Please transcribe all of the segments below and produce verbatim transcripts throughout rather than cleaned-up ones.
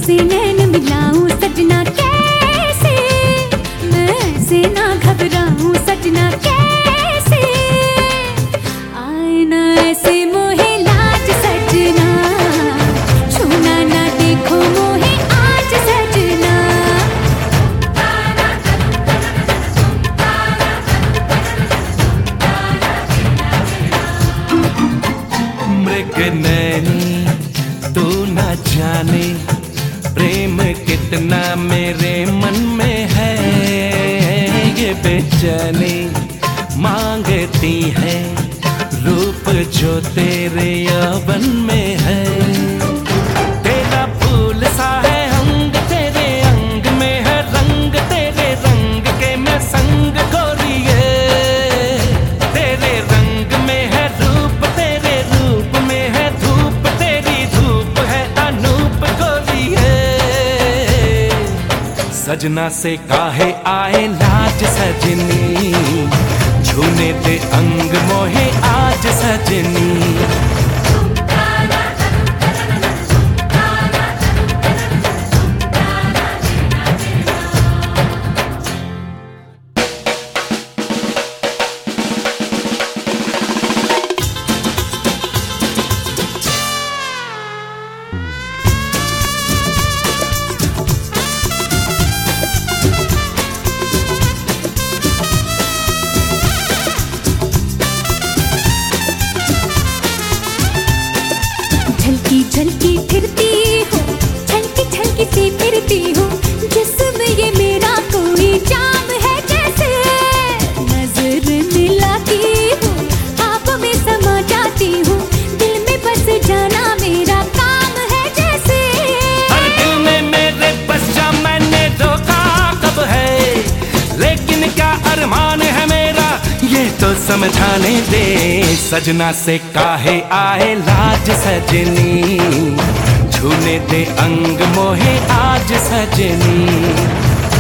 तुमसे नैन मिलाऊं सजना कैसे, मैं ऐसे ना घबराऊं सजना कैसे, आए ना ऐसे मोहे लाज सजना, छूना ना देखो मोहे आज सजना। मृग नैनी तू न जाने प्रेम कितना मेरे मन में है, ये बेचैनी मांगती है रूप जो तेरे यौवन में है। तेरा फूल सा है अंग तेरे अंग में है रंग तेरे रंग के मैं संग गोरिए, तेरे रंग में है रूप तेरे रूप में है धूप तेरी धूप है अनूप गोरिए। सजना से काहे आए लाज सजनी, छूने दे अंग मोहे आज सजनी। झलकी झलकी फिरती हूँ, छलकी छलकी सी फिरती हूँ, जिसमें ये मेरा कोई जाम है जैसे, नजर मिलाती हूँ ख्वाब में समा जाती हूँ, दिल में बस जाना मेरा काम है जैसे। हर दिल में मेरे बस जा मैंने रोका कब है, लेकिन क्या अरमान है मेरा ये तो समझाने दे। सजना से काहे आए लाज सजनी, छूने दे अंग मोहे आज सजनी।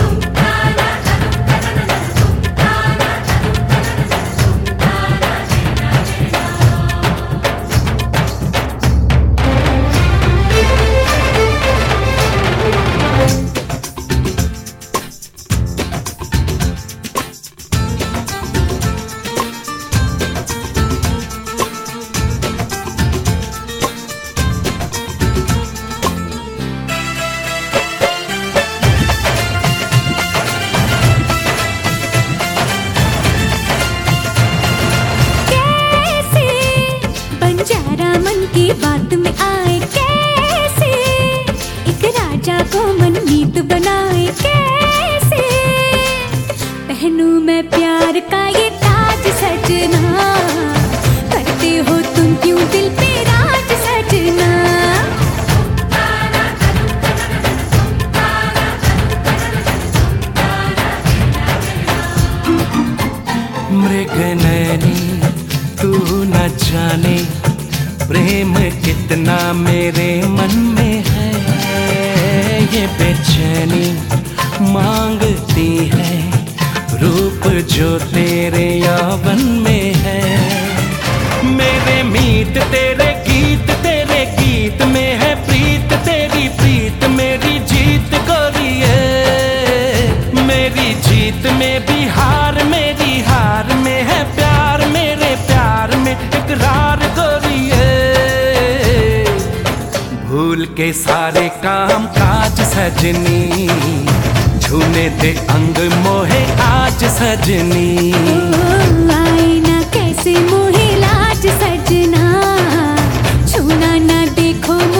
मन की बात में आए कैसे, एक राजा को मनमीत बनाए कैसे, पहनूं मैं प्यार का ये ताज सजना, करते हो तुम क्यों दिल पे राज सजना। मृग नैनी तू न जाने प्रेम कितना मेरे मन में है, ये बेचैनी मांगती है रूप जो तेरे यौवन में है। मेरे मीत तेरे गीत तेरे गीत में है प्रीत तेरी प्रीत मेरी जीत गोरिए, मेरी जीत में भी हार मेरी हार में है प्यार मेरे प्यार में इकरार गोरिए। भूल के सारे काम काज सजनी, छूने दे अंग मोहे आज सजनी। आए ना कैसे मोहे लाज सजना, छूना ना देखो